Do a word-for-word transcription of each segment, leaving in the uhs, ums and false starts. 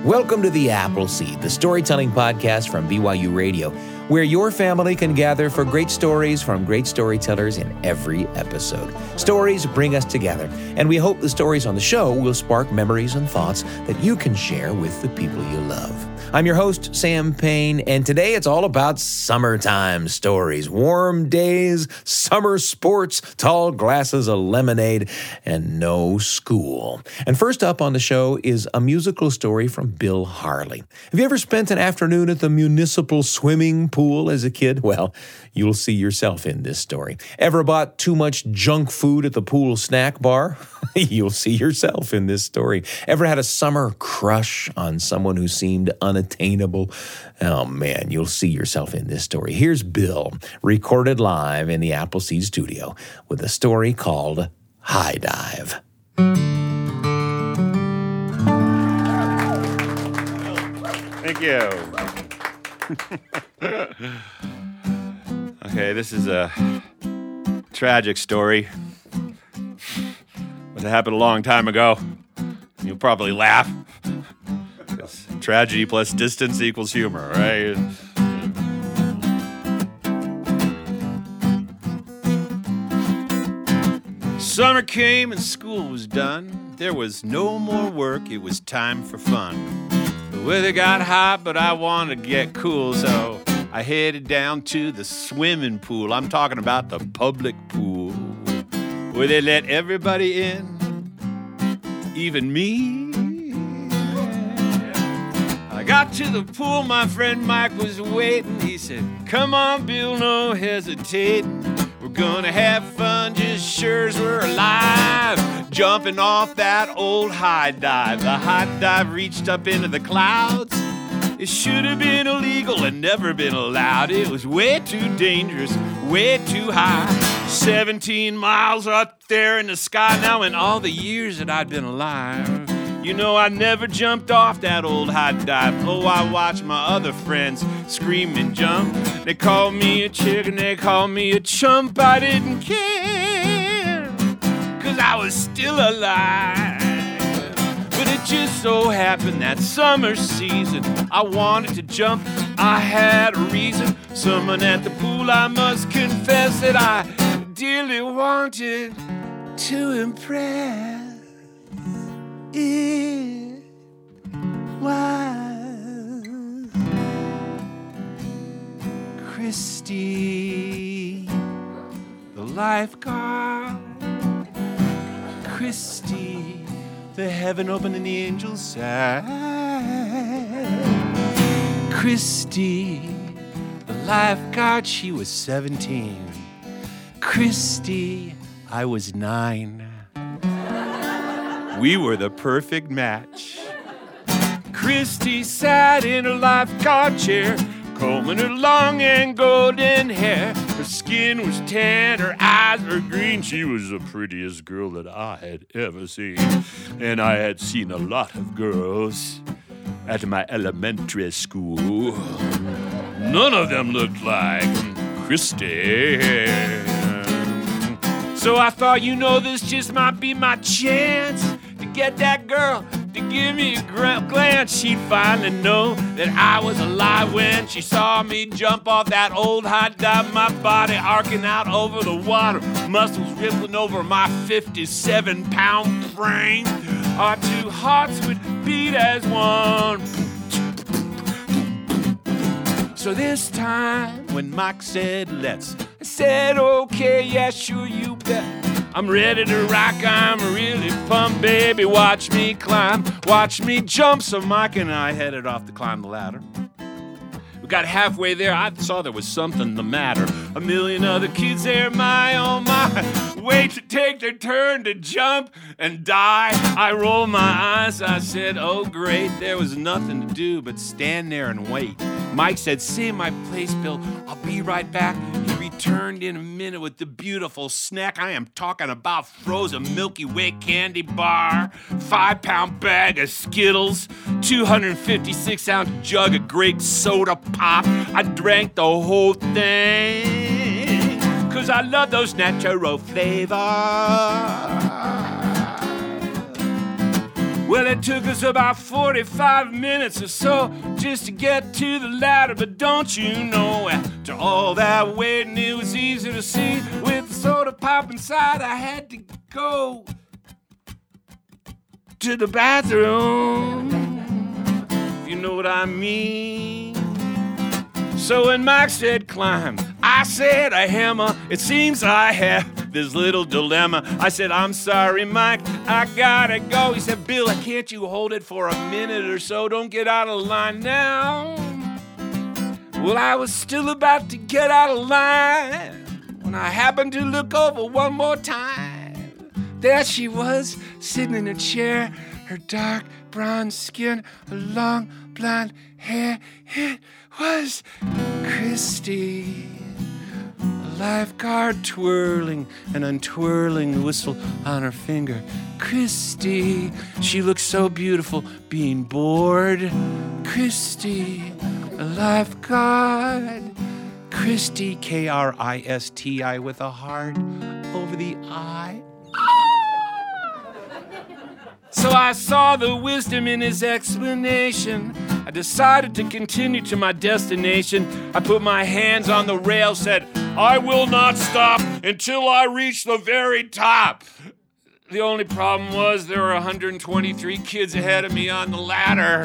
Welcome to The Appleseed, the storytelling podcast from B Y U Radio, where your family can gather for great stories from great storytellers in every episode. Stories bring us together, and we hope the stories on the show will spark memories and thoughts that you can share with the people you love. I'm your host, Sam Payne, and today it's all about summertime stories, warm days, summer sports, tall glasses of lemonade, and no school. And first up on the show is a musical story from Bill Harley. Have you ever spent an afternoon at the municipal swimming pool as a kid? Well, you'll see yourself in this story. Ever bought too much junk food at the pool snack bar? You'll see yourself in this story. Ever had a summer crush on someone who seemed unattainable? Oh man, you'll see yourself in this story. Here's Bill, recorded live in the Appleseed studio with a story called High Dive. Thank you. Okay, this is a tragic story. But it happened a long time ago. You'll probably laugh. Because tragedy plus distance equals humor, right? Summer came and school was done. There was no more work, it was time for fun. The weather got hot, but I wanted to get cool, so I headed down to the swimming pool. I'm talking about the public pool, where they let everybody in, even me. I got to the pool, my friend Mike was waiting. He said, "Come on, Bill, no hesitating. We're gonna have fun just sure as we're alive. Jumping off that old high dive." The high dive reached up into the clouds. It should have been illegal and never been allowed. It was way too dangerous, way too high. seventeen miles up there in the sky now, in all the years that I'd been alive. You know, I never jumped off that old high dive. Oh, I watched my other friends scream and jump. They called me a chicken, they called me a chump. I didn't care, 'cause I was still alive. But it just so happened that summer season, I wanted to jump, I had a reason. Someone at the pool, I must confess that I dearly wanted to impress. It was Christy, the lifeguard. Christy, the heaven open and the angels sang. Christy, the lifeguard, she was seventeen. Christy, I was nine. We were the perfect match. Christy sat in her lifeguard chair, combing her long and golden hair. Her skin was tan, her eyes were green. She was the prettiest girl that I had ever seen. And I had seen a lot of girls at my elementary school. None of them looked like Christy. So I thought, you know, this just might be my chance to get that girl to give me a glance. She'd finally know that I was alive when she saw me jump off that old high dive, my body arcing out over the water, muscles rippling over my fifty-seven pound frame. Our two hearts would beat as one. So this time, when Mike said let's, I said okay, yeah, sure, you bet. I'm ready to rock, I'm really pumped, baby. Watch me climb, watch me jump. So Mike and I headed off to climb the ladder. We got halfway there, I saw there was something the matter. A million other kids there, my oh my, wait to take their turn to jump and die. I rolled my eyes, I said, oh great. There was nothing to do but stand there and wait. Mike said, "Save my place, Bill. I'll be right back." He returned in a minute with the beautiful snack. I am talking about frozen Milky Way candy bar, five-pound bag of Skittles, two hundred fifty-six ounce jug of grape soda pop. I drank the whole thing, 'cause I love those natural flavors. Well, it took us about forty-five minutes or so just to get to the ladder, but don't you know, after all that waiting, it was easy to see. With the soda pop inside, I had to go to the bathroom, if you know what I mean. So when Mike said climb, I said a hammer. It seems I have this little dilemma. I said, I'm sorry, Mike, I gotta go. He said, Bill, can't you hold it for a minute or so? Don't get out of line now. Well, I was still about to get out of line when I happened to look over one more time. There she was, sitting in a chair, her dark brown skin, her long blonde hair. It was Christy. Lifeguard twirling and untwirling the whistle on her finger. Christy, she looked so beautiful being bored. Christy, a lifeguard. Christy, K R I S T I with a heart over the I. So I saw the wisdom in his explanation. I decided to continue to my destination. I put my hands on the rail, said, I will not stop until I reach the very top. The only problem was there were one hundred twenty-three kids ahead of me on the ladder.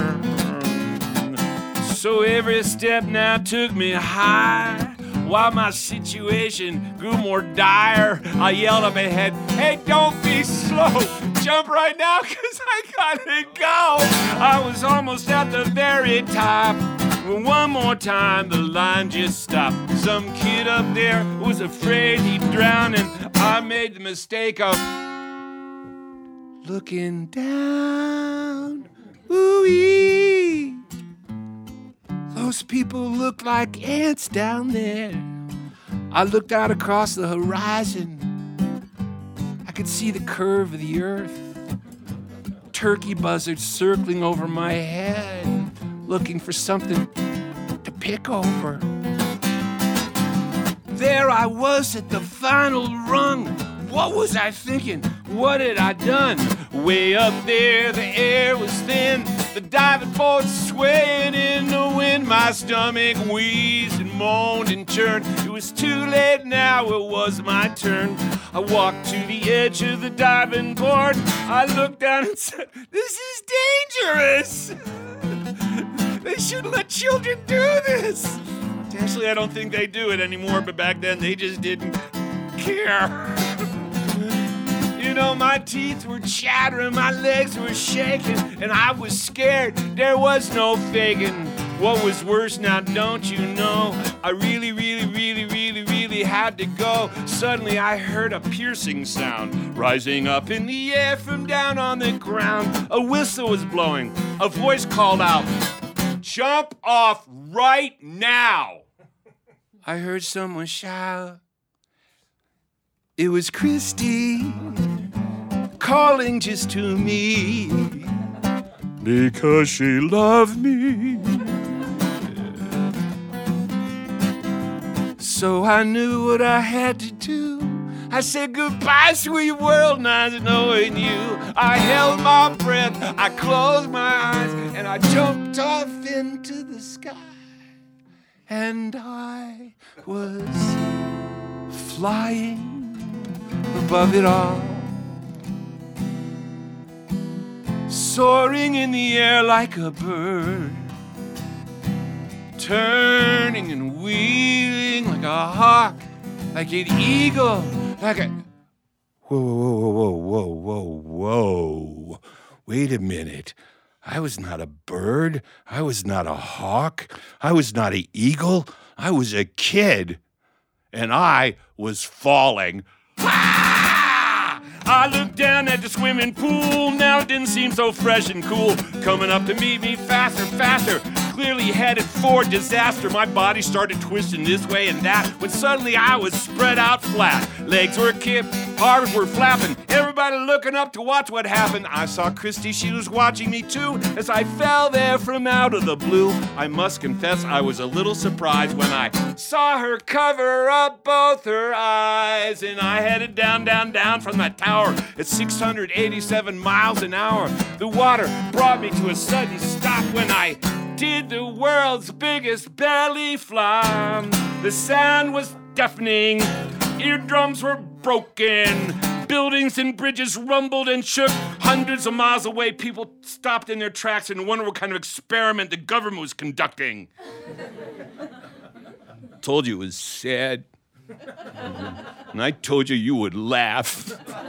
So every step now took me high. While my situation grew more dire, I yelled up ahead, hey, don't be slow. Jump right now, because I gotta go. I was almost at the very top. One more time, the line just stopped. Some kid up there was afraid he'd drown, and I made the mistake of looking down. Ooh-wee. Those people look like ants down there. I looked out across the horizon. I could see the curve of the earth. Turkey buzzards circling over my head, looking for something to pick over. There I was at the final rung. What was I thinking? What had I done? Way up there, the air was thin. The diving board swaying in the wind. My stomach wheezed and moaned and churned. It was too late now, it was my turn. I walked to the edge of the diving board. I looked down and said, this is dangerous. They shouldn't let children do this. Actually, I don't think they do it anymore, but back then they just didn't care. You know, my teeth were chattering, my legs were shaking, and I was scared. There was no faking. What was worse now, don't you know? I really, really, really, really, really had to go. Suddenly I heard a piercing sound rising up in the air from down on the ground. A whistle was blowing. A voice called out, jump off right now. I heard someone shout. It was Christy calling just to me because she loved me. So I knew what I had to do. I said goodbye, sweet world, not knowing you. I held my breath, I closed my eyes, and I jumped off into the sky. And I was flying above it all, soaring in the air like a bird, turning and wheeling like a hawk, like an eagle, like a... Whoa, whoa, whoa, whoa, whoa, whoa. Wait a minute. I was not a bird. I was not a hawk. I was not an eagle. I was a kid. And I was falling. Ah! I looked down at the swimming pool. Now it didn't seem so fresh and cool. Coming up to meet me faster, faster. Clearly headed for disaster. My body started twisting this way and that, when suddenly I was spread out flat. Legs were kipped, Barbs were flapping, everybody looking up to watch what happened. I saw Christy, she was watching me too, as I fell there from out of the blue. I must confess I was a little surprised when I saw her cover up both her eyes. And I headed down, down, down from that tower at six hundred eighty-seven miles an hour. The water brought me to a sudden stop when I did the world's biggest belly flop. The sound was deafening, eardrums were broken, buildings and bridges rumbled and shook. Hundreds of miles away, people stopped in their tracks and wondered what kind of experiment the government was conducting. Told you it was sad. And I told you you would laugh.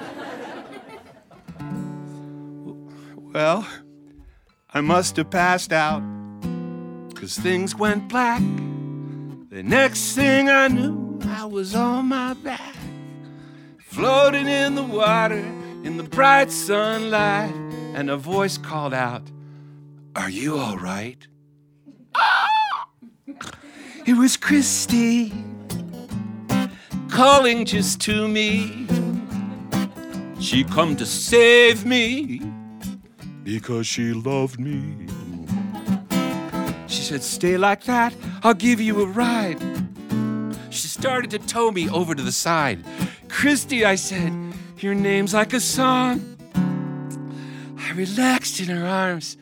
Well, I must have passed out, 'cause things went black. The next thing I knew, I was on my back, floating in the water in the bright sunlight, and a voice called out, "Are you all right?" Ah! It was Christy calling just to me. She come to save me because she loved me. She said, "Stay like that, I'll give you a ride." She started to tow me over to the side. "Christy," I said, "your name's like a song." I relaxed in her arms,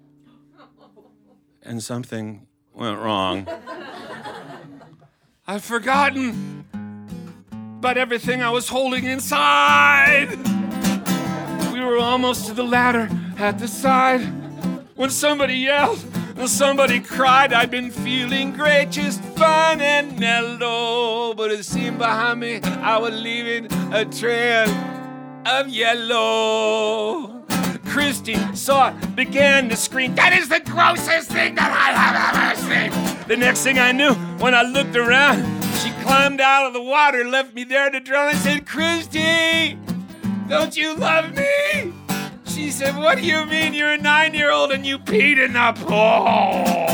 and something went wrong. I've forgotten about everything I was holding inside. We were almost to the ladder at the side when somebody yelled. Somebody cried. I'd been feeling great, just fun and mellow, but it seemed behind me I was leaving a trail of yellow. Christy saw it, began to scream, "That is the grossest thing that I have ever seen." The next thing I knew, when I looked around, she climbed out of the water, left me there to drown. I said, "Christy, don't you love me?" She said, "What do you mean? You're a nine-year-old and you peed in the pool."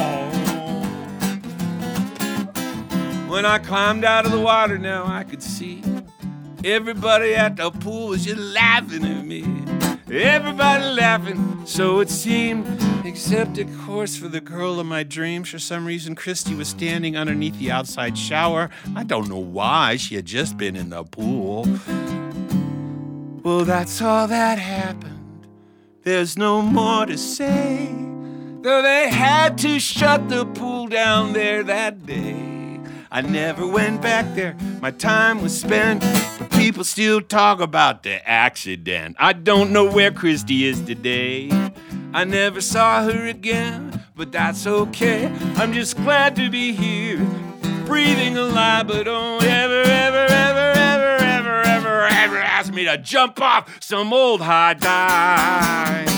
When I climbed out of the water, now I could see everybody at the pool was just laughing at me. Everybody laughing, so it seemed, except, of course, for the girl of my dreams. For some reason, Christy was standing underneath the outside shower. I don't know why. She had just been in the pool. Well, that's all that happened. There's no more to say, though they had to shut the pool down there that day. I never went back there, my time was spent, but people still talk about the accident. I don't know where Christy is today. I never saw her again, but that's okay. I'm just glad to be here, breathing alive, but don't ever, ever, ever, ever, ever, ever, ever ask me to jump off some old high dive.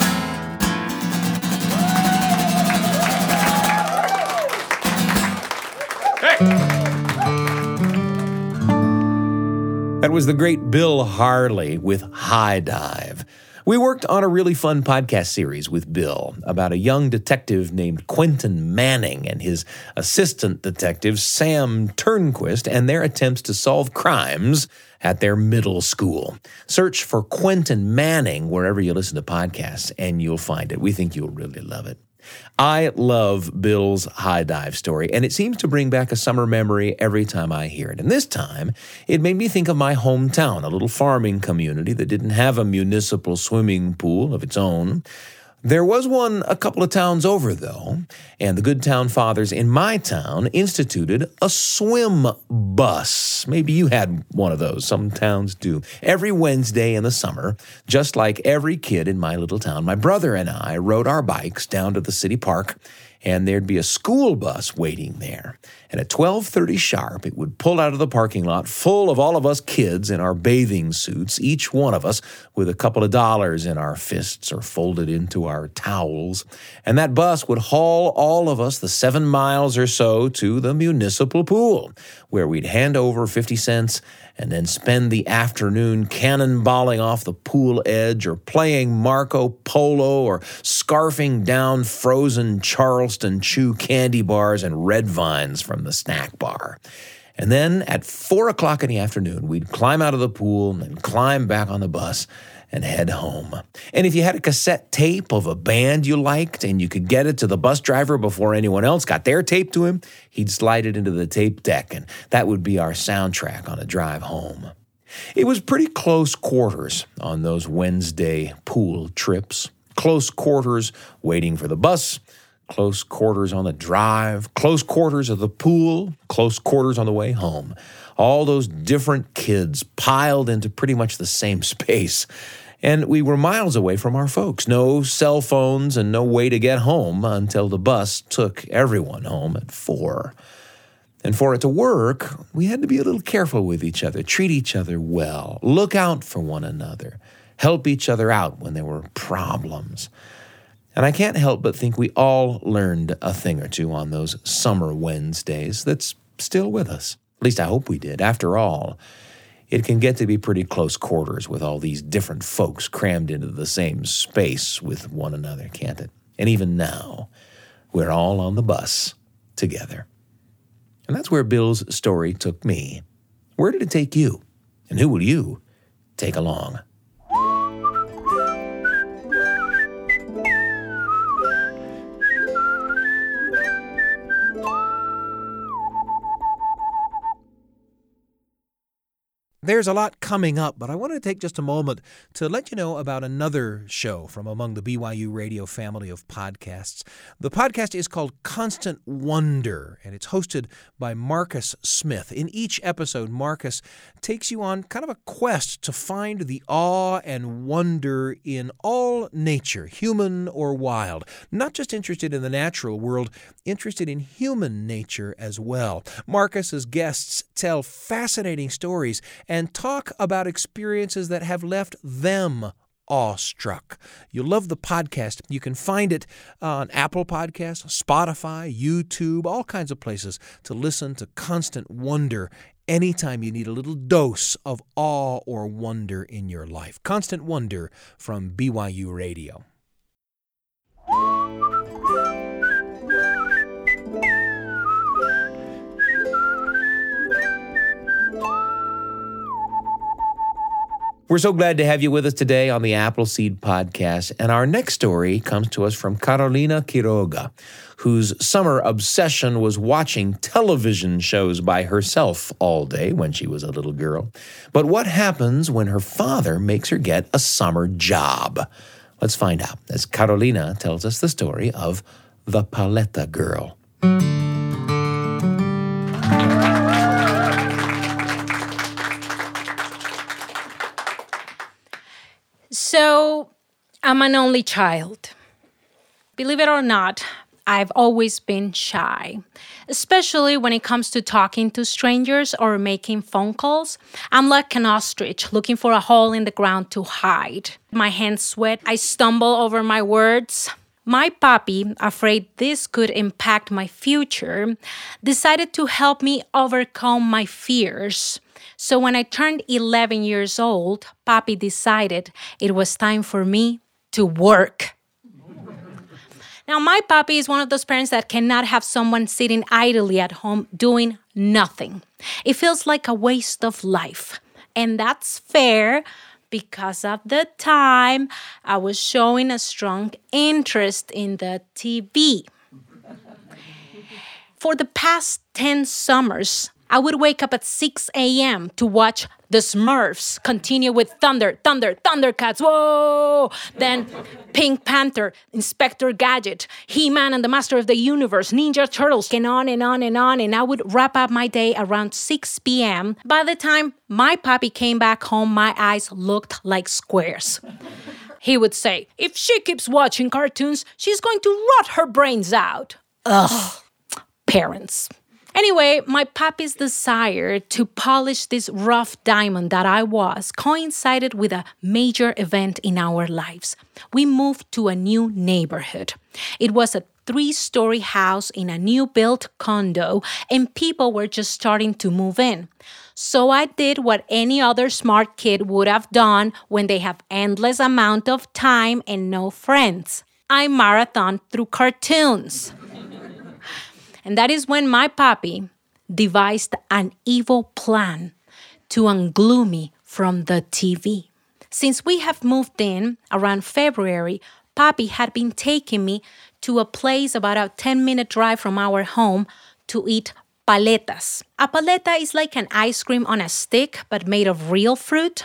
Hey! That was the great Bill Harley with High Dive. We worked on a really fun podcast series with Bill about a young detective named Quentin Manning and his assistant detective Sam Turnquist and their attempts to solve crimes at their middle school. Search for Quentin Manning wherever you listen to podcasts, and you'll find it. We think you'll really love it. I love Bill's high dive story, and it seems to bring back a summer memory every time I hear it. And this time, it made me think of my hometown, a little farming community that didn't have a municipal swimming pool of its own. There was one a couple of towns over, though, and the good town fathers in my town instituted a swim bus. Maybe you had one of those. Some towns do. Every Wednesday in the summer, just like every kid in my little town, my brother and I rode our bikes down to the city park, and there'd be a school bus waiting there. And at twelve thirty sharp, it would pull out of the parking lot full of all of us kids in our bathing suits, each one of us with a couple of dollars in our fists or folded into our towels. And that bus would haul all of us the seven miles or so to the municipal pool, where we'd hand over fifty cents and then spend the afternoon cannonballing off the pool edge or playing Marco Polo or scarfing down frozen Charleston Chew candy bars and red vines from the snack bar. And then at four o'clock in the afternoon, we'd climb out of the pool and climb back on the bus and head home. And if you had a cassette tape of a band you liked and you could get it to the bus driver before anyone else got their tape to him, he'd slide it into the tape deck, and that would be our soundtrack on a drive home. It was pretty close quarters on those Wednesday pool trips. Close quarters waiting for the bus, close quarters on the drive, close quarters of the pool, close quarters on the way home. All those different kids piled into pretty much the same space. And we were miles away from our folks. No cell phones and no way to get home until the bus took everyone home at four. And for it to work, we had to be a little careful with each other, treat each other well, look out for one another, help each other out when there were problems. And I can't help but think we all learned a thing or two on those summer Wednesdays that's still with us. At least I hope we did. After all, it can get to be pretty close quarters with all these different folks crammed into the same space with one another, can't it? And even now, we're all on the bus together. And that's where Bill's story took me. Where did it take you? And who will you take along? There's a lot coming up, but I wanted to take just a moment to let you know about another show from among the B Y U Radio family of podcasts. The podcast is called Constant Wonder, and it's hosted by Marcus Smith. In each episode, Marcus takes you on kind of a quest to find the awe and wonder in all nature, human or wild. Not just interested in the natural world, interested in human nature as well. Marcus's guests tell fascinating stories and talk about experiences that have left them awestruck. You'll love the podcast. You can find it on Apple Podcasts, Spotify, YouTube, all kinds of places to listen to Constant Wonder anytime you need a little dose of awe or wonder in your life. Constant Wonder from B Y U Radio. We're so glad to have you with us today on the Appleseed Podcast. And our next story comes to us from Carolina Quiroga, whose summer obsession was watching television shows by herself all day when she was a little girl. But what happens when her father makes her get a summer job? Let's find out as Carolina tells us the story of the Paleta Girl. So, I'm an only child. Believe it or not, I've always been shy, especially when it comes to talking to strangers or making phone calls. I'm like an ostrich looking for a hole in the ground to hide. My hands sweat. I stumble over my words. My papi, afraid this could impact my future, decided to help me overcome my fears. So when I turned eleven years old, Papi decided it was time for me to work. Now, my papi is one of those parents that cannot have someone sitting idly at home doing nothing. It feels like a waste of life. And that's fair because of the time I was showing a strong interest in the T V. For the past ten summers, I would wake up at six a.m. to watch The Smurfs continue with Thunder, Thunder, Thundercats, whoa! Then Pink Panther, Inspector Gadget, He-Man and the Master of the Universe, Ninja Turtles, and on and on and on. And I would wrap up my day around six p.m. By the time my papi came back home, my eyes looked like squares. He would say, if she keeps watching cartoons, she's going to rot her brains out. Ugh, parents. Anyway, my papi's desire to polish this rough diamond that I was coincided with a major event in our lives. We moved to a new neighborhood. It was a three-story house in a new-built condo, and people were just starting to move in. So I did what any other smart kid would have done when they have endless amount of time and no friends. I marathoned through cartoons. And that is when my papi devised an evil plan to unglue me from the T V. Since we have moved in around February, Papi had been taking me to a place about a ten-minute drive from our home to eat paletas. A paleta is like an ice cream on a stick, but made of real fruit.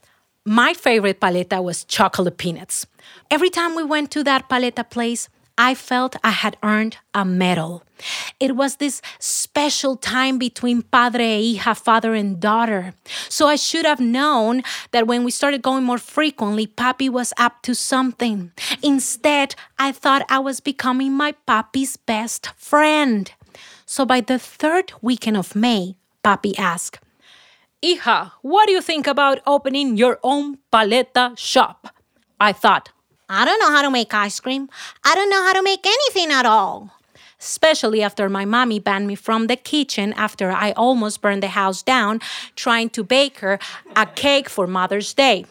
My favorite paleta was chocolate peanuts. Every time we went to that paleta place, I felt I had earned a medal. It was this special time between padre e hija, father and daughter. So I should have known that when we started going more frequently, Papi was up to something. Instead, I thought I was becoming my Papi's best friend. So by the third weekend of May, Papi asked, "Hija, what do you think about opening your own paleta shop?" I thought, I don't know how to make ice cream. I don't know how to make anything at all. Especially after my mommy banned me from the kitchen after I almost burned the house down trying to bake her a cake for Mother's Day.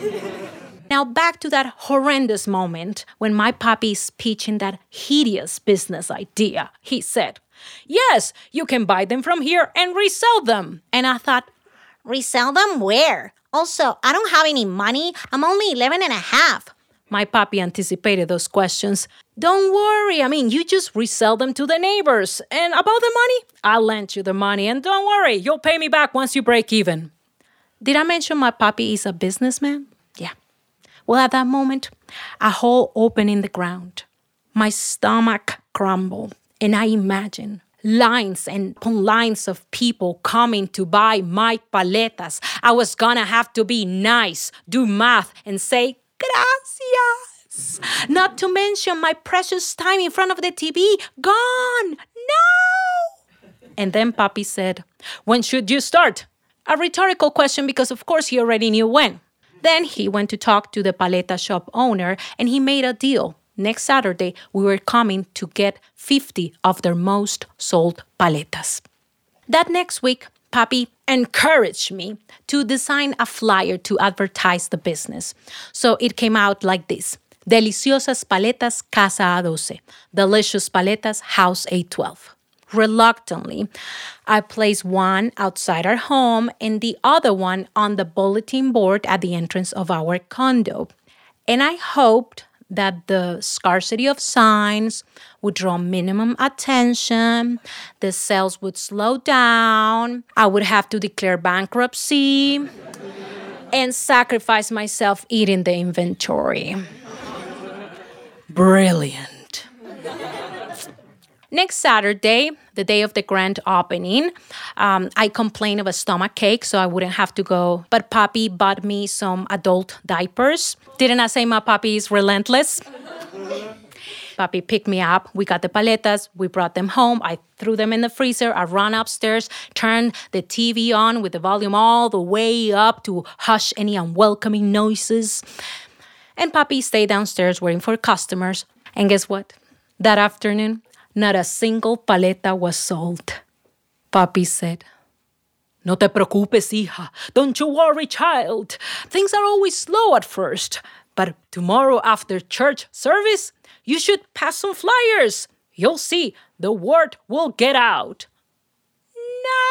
Now back to that horrendous moment when my Papi is pitching that hideous business idea. He said, "Yes, you can buy them from here and resell them." And I thought, Resell them where? Also, I don't have any money. I'm only eleven and a half. My Papi anticipated those questions. "Don't worry. I mean, you just resell them to the neighbors. And about the money, I'll lend you the money. And don't worry, you'll pay me back once you break even." Did I mention my Papi is a businessman? Yeah. Well, at that moment, a hole opened in the ground. My stomach crumbled, and I imagined lines and upon lines of people coming to buy my paletas. I was gonna have to be nice, do math, and say, "Gracias." Not to mention my precious time in front of the T V. Gone. No. And then Papi said, "When should you start?" A rhetorical question because, of course, he already knew when. Then he went to talk to the paleta shop owner, and he made a deal. Next Saturday, we were coming to get fifty of their most sold paletas. That next week, Papi encouraged me to design a flyer to advertise the business. So it came out like this: Deliciosas paletas Casa A twelve. Delicious paletas House A twelve. Reluctantly, I placed one outside our home and the other one on the bulletin board at the entrance of our condo. And I hoped that the scarcity of signs would draw minimum attention, the sales would slow down, I would have to declare bankruptcy, and sacrifice myself eating the inventory. Brilliant. Next Saturday, the day of the grand opening, um, I complained of a stomach ache, so I wouldn't have to go. But Papi bought me some adult diapers. Didn't I say my Papi is relentless? Papi picked me up. We got the paletas. We brought them home. I threw them in the freezer. I ran upstairs, turned the T V on with the volume all the way up to hush any unwelcoming noises. And Papi stayed downstairs waiting for customers. And guess what? That afternoon, not a single paleta was sold. Papi said, "No te preocupes, hija. Don't you worry, child. Things are always slow at first. But tomorrow after church service, you should pass some flyers. You'll see, the word will get out." No!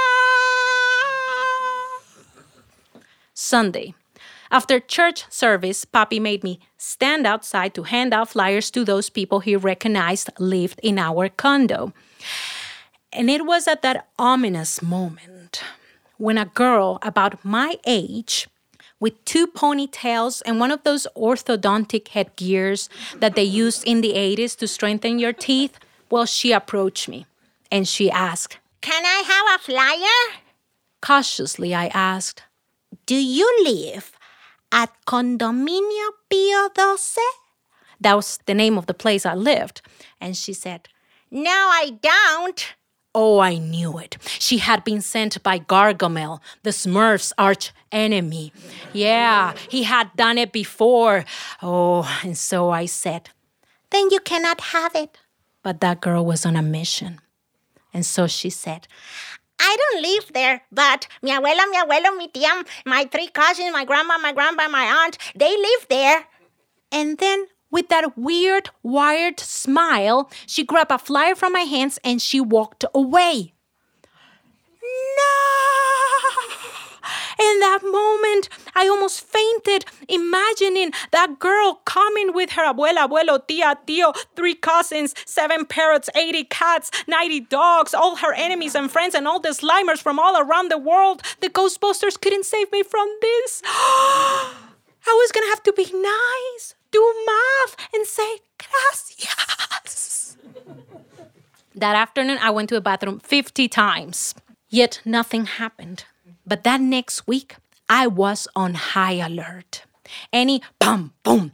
Sunday. After church service, Papi made me stand outside to hand out flyers to those people he recognized lived in our condo. And it was at that ominous moment when a girl about my age, with two ponytails and one of those orthodontic headgears that they used in the eighties to strengthen your teeth, well, she approached me and she asked, "Can I have a flyer?" Cautiously, I asked, "Do you live at Condominio Pio twelve? That was the name of the place I lived. And she said, "No, I don't." Oh, I knew it. She had been sent by Gargamel, the Smurfs' arch enemy. Yeah, he had done it before. Oh, and so I said, "Then you cannot have it." But that girl was on a mission. And so she said, "I don't live there, but mi abuela, mi abuelo, mi tía, my three cousins, my grandma, my grandpa, my aunt, they live there." And then, with that weird, wired smile, she grabbed a flyer from my hands and she walked away. no! In that moment, I almost fainted, imagining that girl coming with her abuela, abuelo, tia, tío, three cousins, seven parrots, eighty cats, ninety dogs, all her enemies and friends, and all the Slimers from all around the world. The Ghostbusters couldn't save me from this. I was going to have to be nice, do math, and say, gracias. That afternoon, I went to the bathroom fifty times. Yet nothing happened. But that next week, I was on high alert. Any bum, boom,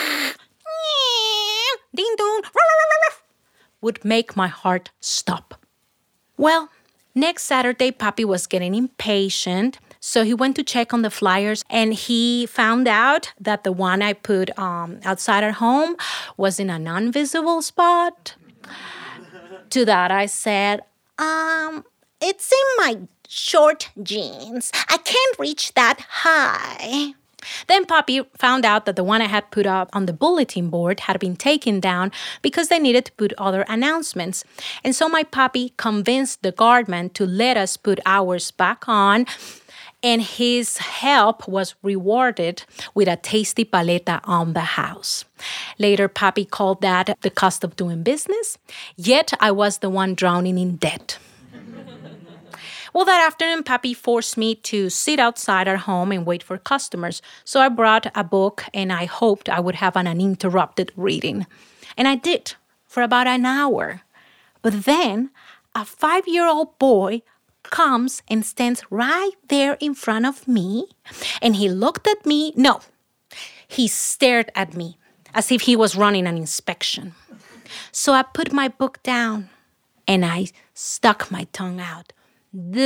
ding dong, would make my heart stop. Well, next Saturday, Papi was getting impatient, so he went to check on the flyers, and he found out that the one I put um, outside our home was in a non-visible spot. To that, I said, Um, it's in my short jeans. I can't reach that high. Then Papi found out that the one I had put up on the bulletin board had been taken down because they needed to put other announcements. And so my Papi convinced the guardman to let us put ours back on, and his help was rewarded with a tasty paleta on the house. Later, Papi called that the cost of doing business, yet I was the one drowning in debt. Well, that afternoon, Papi forced me to sit outside our home and wait for customers. So I brought a book, and I hoped I would have an uninterrupted reading. And I did, for about an hour. But then, a five-year-old boy comes and stands right there in front of me, and he looked at me. No, he stared at me as if he was running an inspection. So I put my book down, and I stuck my tongue out. Duh.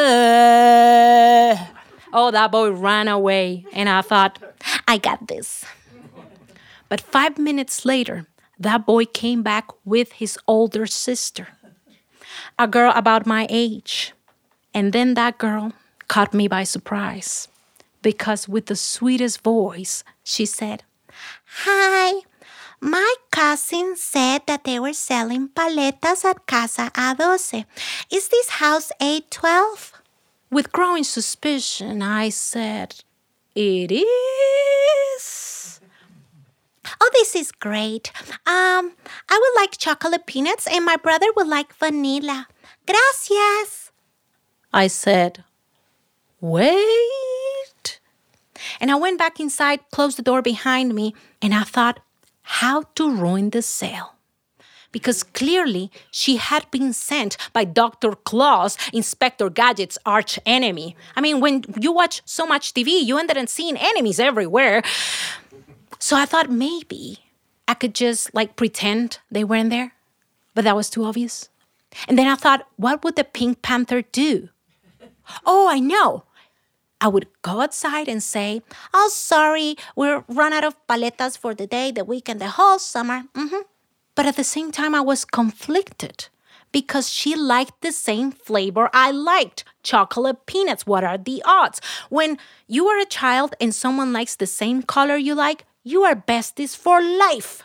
Oh, that boy ran away, and I thought, I got this. But five minutes later, that boy came back with his older sister, a girl about my age. And then that girl caught me by surprise, because with the sweetest voice, she said, Hi, my cousin said that they were selling paletas at Casa A twelve. Is this house A twelve? With growing suspicion, I said, It is. Oh, this is great. Um, I would like chocolate peanuts, and my brother would like vanilla. Gracias. I said, Wait. And I went back inside, closed the door behind me, and I thought, how to ruin the sale. Because clearly she had been sent by Doctor Claus, Inspector Gadget's arch enemy. I mean, when you watch so much T V, you ended up seeing enemies everywhere. So I thought maybe I could just like pretend they weren't there. But that was too obvious. And then I thought, what would the Pink Panther do? Oh, I know. I would go outside and say, oh, sorry, we're run out of paletas for the day, the week, and the whole summer. Mm-hmm. But at the same time, I was conflicted because she liked the same flavor I liked, chocolate peanuts. What are the odds? When you are a child and someone likes the same color you like, you are besties for life.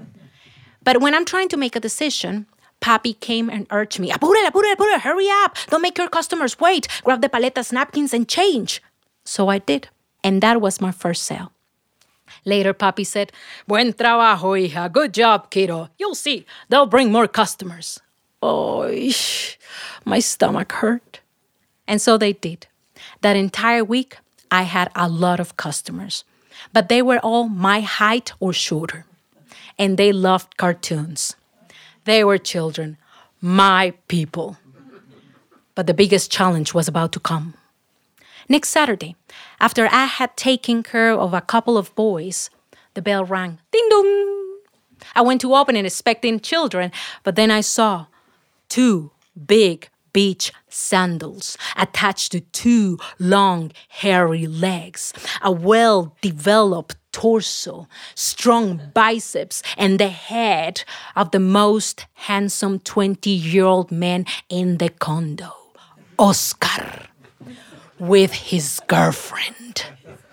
But when I'm trying to make a decision, Papi came and urged me, apure, apure, apure, hurry up. Don't make your customers wait. Grab the paletas, napkins, and change. So I did. And that was my first sale. Later, Papi said, buen trabajo, hija. Good job, kiddo. You'll see. They'll bring more customers. Oh, my stomach hurt. And so they did. That entire week, I had a lot of customers. But they were all my height or shorter. And they loved cartoons. They were children, my people. But the biggest challenge was about to come. Next Saturday, after I had taken care of a couple of boys, the bell rang. Ding dong! I went to open it expecting children, but then I saw two big beach sandals attached to two long, hairy legs, a well-developed torso, strong biceps, and the head of the most handsome twenty-year-old man in the condo, Oscar, with his girlfriend.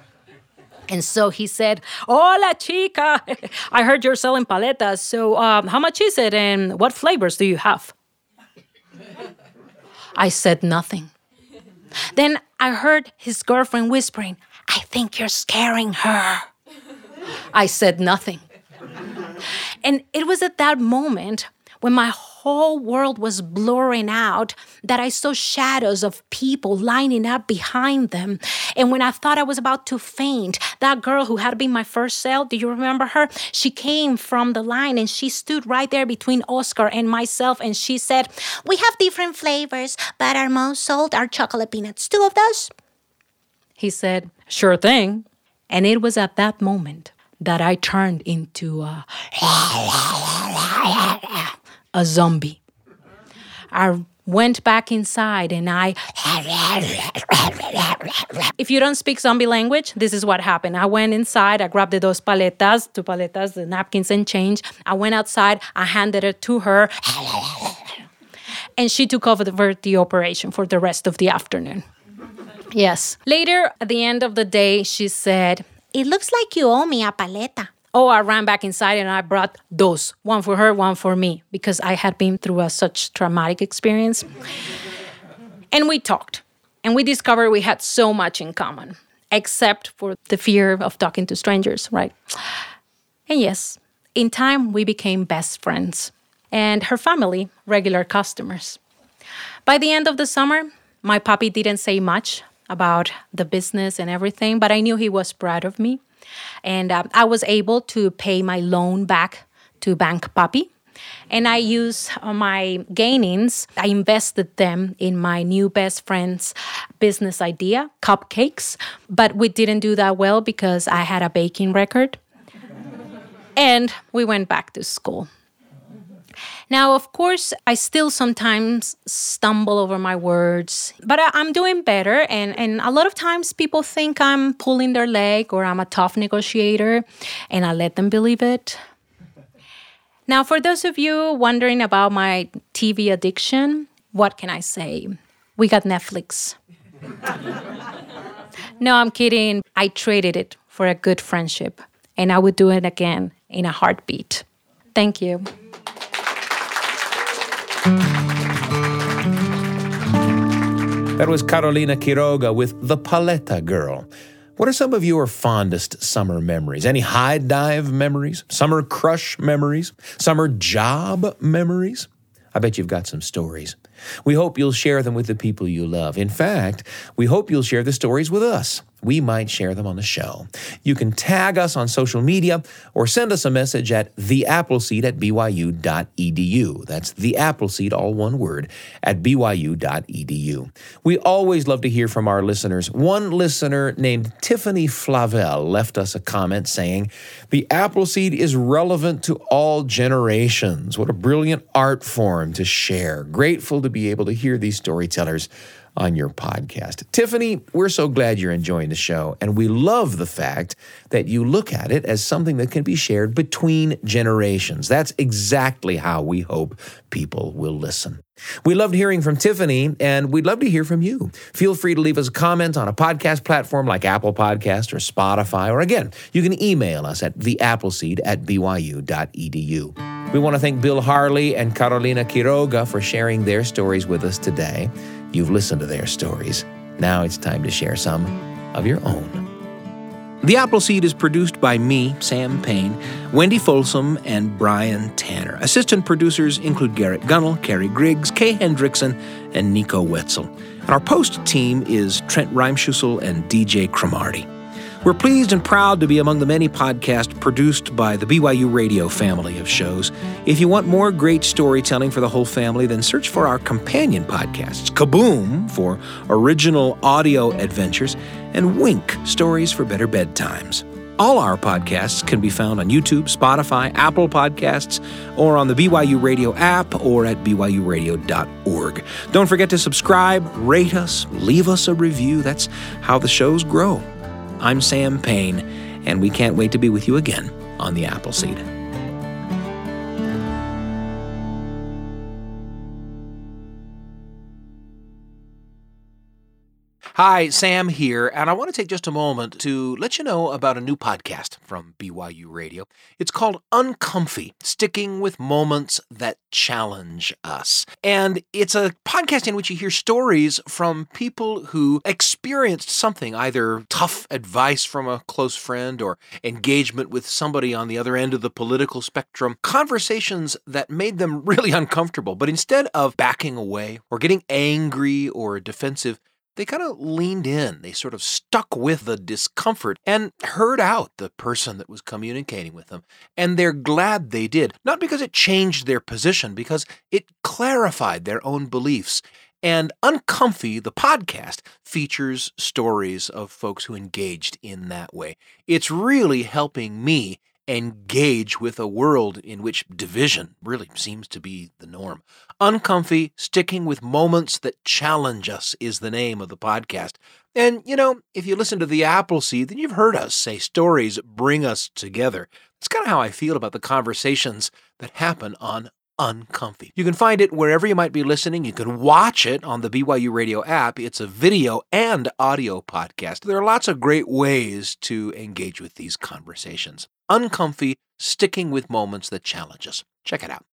And so he said, hola, chica. I heard you're selling paletas, so um, how much is it and what flavors do you have? I said nothing. Then I heard his girlfriend whispering, "I think you're scaring her." I said nothing. And it was at that moment when my whole world was blurring out that I saw shadows of people lining up behind them. And when I thought I was about to faint, that girl who had been my first sale, do you remember her? She came from the line and she stood right there between Oscar and myself and she said, "We have different flavors, but our most sold are chocolate peanuts. Two of those?" He said, "Sure thing." And it was at that moment that I turned into a, a zombie. I went back inside and I... If you don't speak zombie language, this is what happened. I went inside, I grabbed the dos paletas, two paletas, the napkins and change. I went outside, I handed it to her, and she took over the, the operation for the rest of the afternoon. Yes. Later, at the end of the day, she said, "It looks like you owe me a paleta." Oh, I ran back inside and I brought dos, one for her, one for me, because I had been through a such traumatic experience. And we talked, and we discovered we had so much in common, except for the fear of talking to strangers, right? And yes, in time, we became best friends, and her family, regular customers. By the end of the summer, my puppy didn't say much about the business and everything, but I knew he was proud of me. And um, I was able to pay my loan back to Bank Puppy. And I used uh, my gainings, I invested them in my new best friend's business idea, cupcakes. But we didn't do that well because I had a baking record. And we went back to school. Now, of course, I still sometimes stumble over my words, but I, I'm doing better. And, and a lot of times people think I'm pulling their leg or I'm a tough negotiator, and I let them believe it. Now, for those of you wondering about my T V addiction, what can I say? We got Netflix. No, I'm kidding. I traded it for a good friendship, and I would do it again in a heartbeat. Thank you. That was Carolina Quiroga with The Paleta Girl. What are some of your fondest summer memories? Any high dive memories? Summer crush memories? Summer job memories? I bet you've got some stories. We hope you'll share them with the people you love. In fact, we hope you'll share the stories with us. We might share them on the show. You can tag us on social media or send us a message at the appleseed at b y u dot e d u. That's the Appleseed, all one word, at b y u dot e d u. We always love to hear from our listeners. One listener named Tiffany Flavel left us a comment saying, "The Appleseed is relevant to all generations. What a brilliant art form to share. Grateful to be able to hear these storytellers on your podcast." Tiffany, we're so glad you're enjoying the show, and we love the fact that you look at it as something that can be shared between generations. That's exactly how we hope people will listen. We loved hearing from Tiffany, and we'd love to hear from you. Feel free to leave us a comment on a podcast platform like Apple Podcast or Spotify, or again, you can email us at the appleseed at b y u dot e d u. We want to thank Bill Harley and Carolina Quiroga for sharing their stories with us today. You've listened to their stories. Now it's time to share some of your own. The Appleseed is produced by me, Sam Payne, Wendy Folsom, and Brian Tanner. Assistant producers include Garrett Gunnell, Carrie Griggs, Kay Hendrickson, and Nico Wetzel. And our post team is Trent Reimschussel and D J Cromarty. We're pleased and proud to be among the many podcasts produced by the B Y U Radio family of shows. If you want more great storytelling for the whole family, then search for our companion podcasts, Kaboom for original audio adventures, and Wink, Stories for Better Bedtimes. All our podcasts can be found on YouTube, Spotify, Apple Podcasts, or on the B Y U Radio app or at b y u radio dot org. Don't forget to subscribe, rate us, leave us a review. That's how the shows grow. I'm Sam Payne, and we can't wait to be with you again on the Appleseed. Hi, Sam here, and I want to take just a moment to let you know about a new podcast from B Y U Radio. It's called Uncomfy, Sticking with Moments That Challenge Us. And it's a podcast in which you hear stories from people who experienced something, either tough advice from a close friend or engagement with somebody on the other end of the political spectrum, conversations that made them really uncomfortable. But instead of backing away or getting angry or defensive, they kind of leaned in. They sort of stuck with the discomfort and heard out the person that was communicating with them. And they're glad they did. Not because it changed their position, because it clarified their own beliefs. And Uncomfy, the podcast, features stories of folks who engaged in that way. It's really helping me engage with a world in which division really seems to be the norm. Uncomfy, Sticking with Moments That Challenge Us is the name of the podcast. And, you know, if you listen to the Appleseed, then you've heard us say stories bring us together. It's kind of how I feel about the conversations that happen on Uncomfy. You can find it wherever you might be listening. You can watch it on the B Y U Radio app. It's a video and audio podcast. There are lots of great ways to engage with these conversations. Uncomfy, Sticking with Moments That Challenge Us. Check it out.